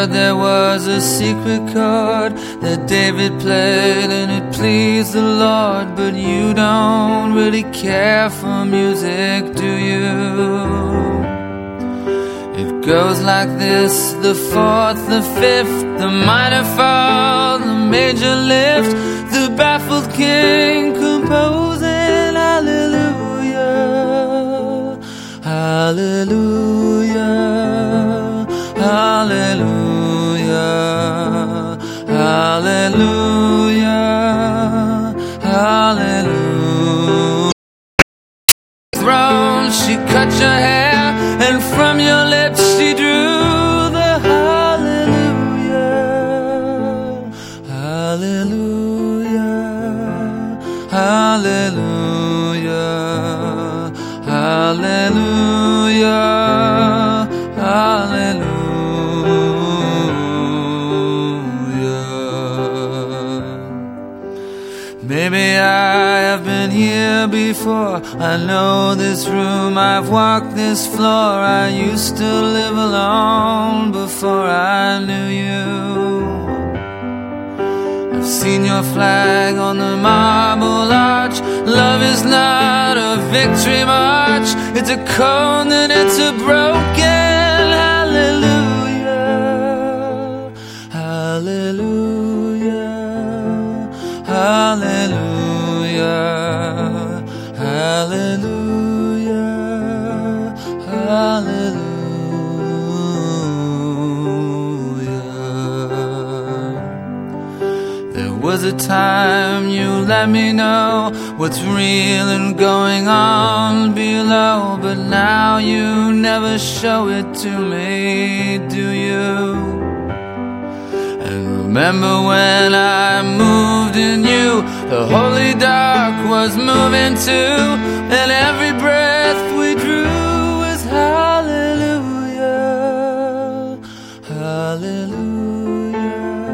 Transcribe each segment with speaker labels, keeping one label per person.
Speaker 1: heard there was a secret chord that David played and it pleased the Lord. But you don't really care for music, do you? It goes like this: the fourth, the fifth, the minor fall, the major lift, the baffled king composing hallelujah, hallelujah, hallelujah, hallelujah, hallelujah. Throne, she cut your hair, and from your lips she drew the hallelujah, hallelujah, hallelujah, hallelujah, hallelujah. Maybe I have been here before. I know this room, I've walked this floor. I used to live alone before I knew you. I've seen your flag on the marble arch. Love is not a victory march. It's a cold and it's a broken hallelujah, hallelujah, hallelujah, hallelujah, hallelujah. There was a time you let me know what's real and going on below, but now you never show it to me, do you? And remember when I moved in you, the holy dark was moving too, and every breath we drew was hallelujah, hallelujah,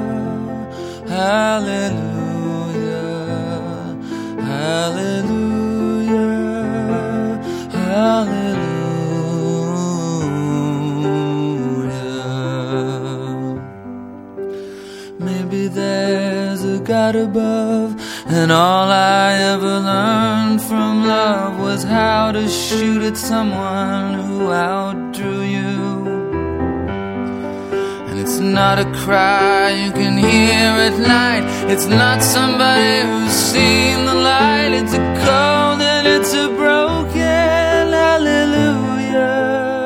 Speaker 1: hallelujah, hallelujah, hallelujah. Maybe there's a God above, and all I ever learned from love was how to shoot at someone who outdrew you. And it's not a cry you can hear at night. It's not somebody who's seen the light. It's a cold and it's a broken hallelujah,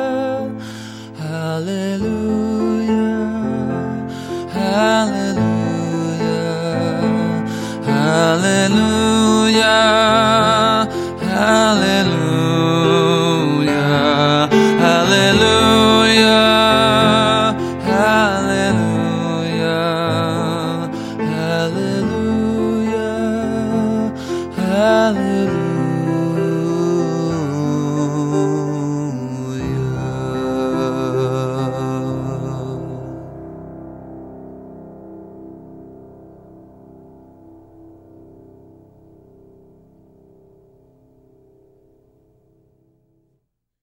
Speaker 1: hallelujah, hallelujah, hallelujah.